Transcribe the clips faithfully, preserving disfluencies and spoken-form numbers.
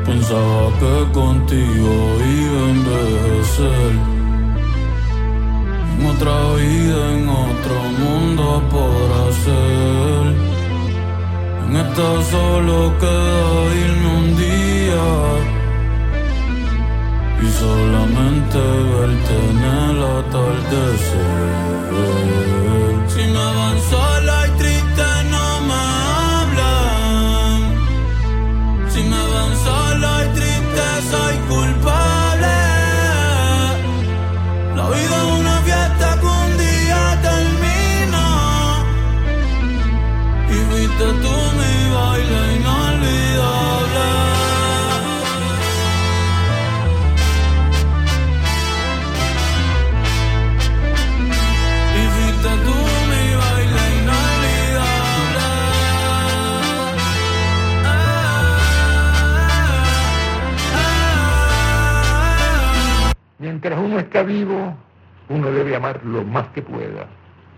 Pensaba que contigo iba a envejecer. En otra vida, en otro mundo podrá ser. En esta solo queda irme un día y solamente verte en el atardecer. Si me van sola y triste no me hablan. Si me van sola y triste soy culpable. La vida es una fiesta que un día termina y fuiste tú mi baile inolvidable. Y fuiste tú mi baile inolvidable. Mientras uno está vivo, uno debe amar lo más que pueda.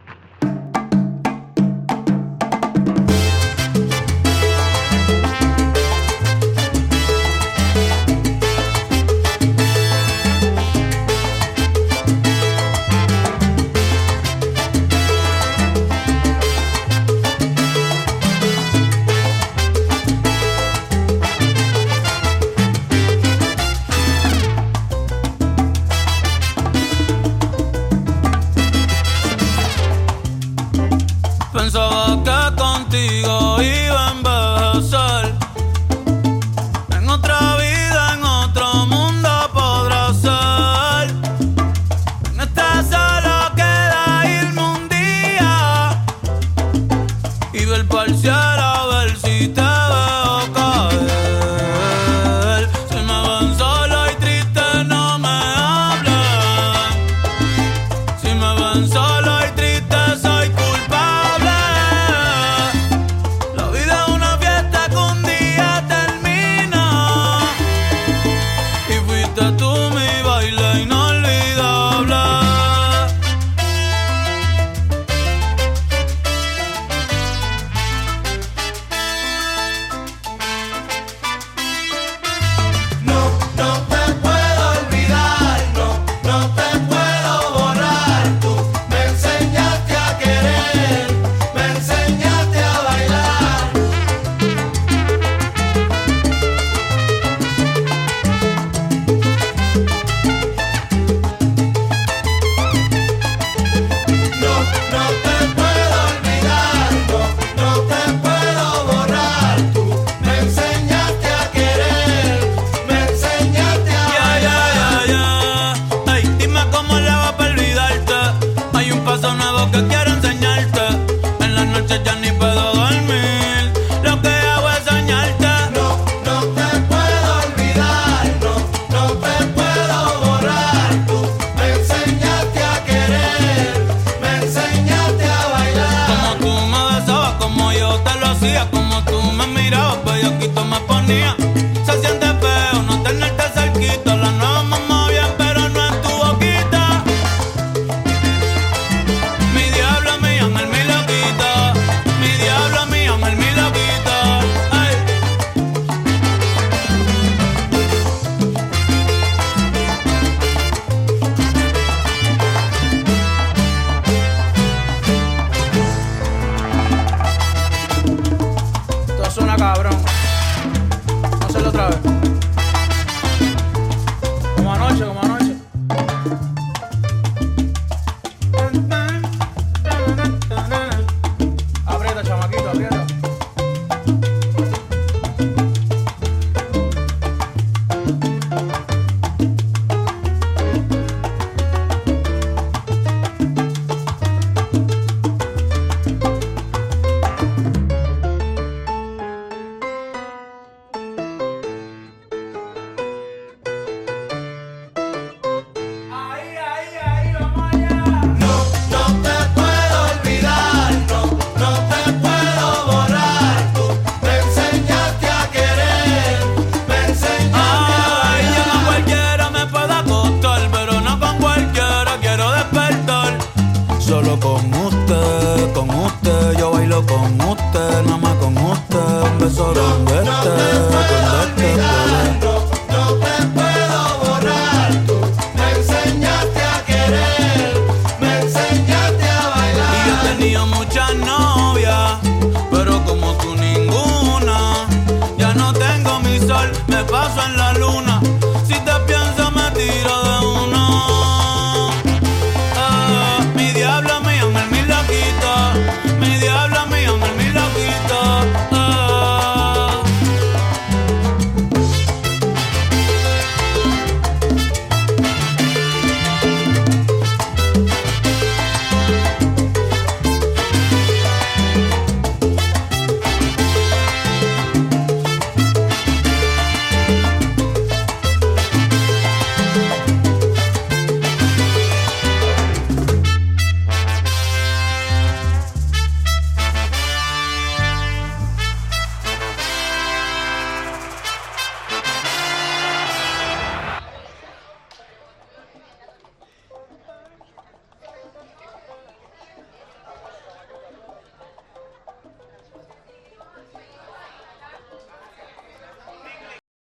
Pensaba que contigo iba a envejecer. En otra vida, en otro mundo podrá ser. En esta solo queda irme un día y ver pa'l cielo a ver si te veo caer. Si me ven solo y triste no me hablan. Si me ven solo y triste soy culpable. La vida es una fiesta que un día termina y fuiste tú mi baile inolvidable. No, no te puedo olvidar, no, no te puedo borrar. Tú me enseñaste a querer, me enseñaste a bailar. No, no te puedo olvidar, no, no te puedo borrar. Tú me enseñaste a querer, me enseñaste a Ya, ya, bailar. ya, ya. Ey, dime cómo le va para olvidarte. Hay un paso nuevo que quiero enseñarte. En las noches ya ni puedo dormir. Lo que hago es soñarte. No, no te puedo olvidar, no, no te puedo borrar. Tú me enseñaste a querer, me enseñaste a bailar. Como tú me besabas, como yo te lo hacía. Como tú me mirabas, bellaquito me ponía. Se siente feo no tenerte cerquita. La nueva mamá bien, pero no en tu boquita. Mi diablo, mi ángel, mi loquita. Mi diablo, mi ángel, mi loquita. Ay. Esto suena cabrón. Vamos a hacerlo otra vez. Como anoche, como anoche. Aprieta, chamaquito, aprieta. Ahí, ahí, ahí, vamos allá. No, no te puedo olvidar, no, no te puedo borrar. Tú me enseñaste a querer, me enseñaste a Ay, yo con bailar. cualquiera me puedo acostar, pero no con cualquiera quiero despertar. Solo con usted, con usted, yo bailo con usted, nada más con usted. Un beso No, con no este, te puedo con este, olvidar, con este. no, de paso en la luna.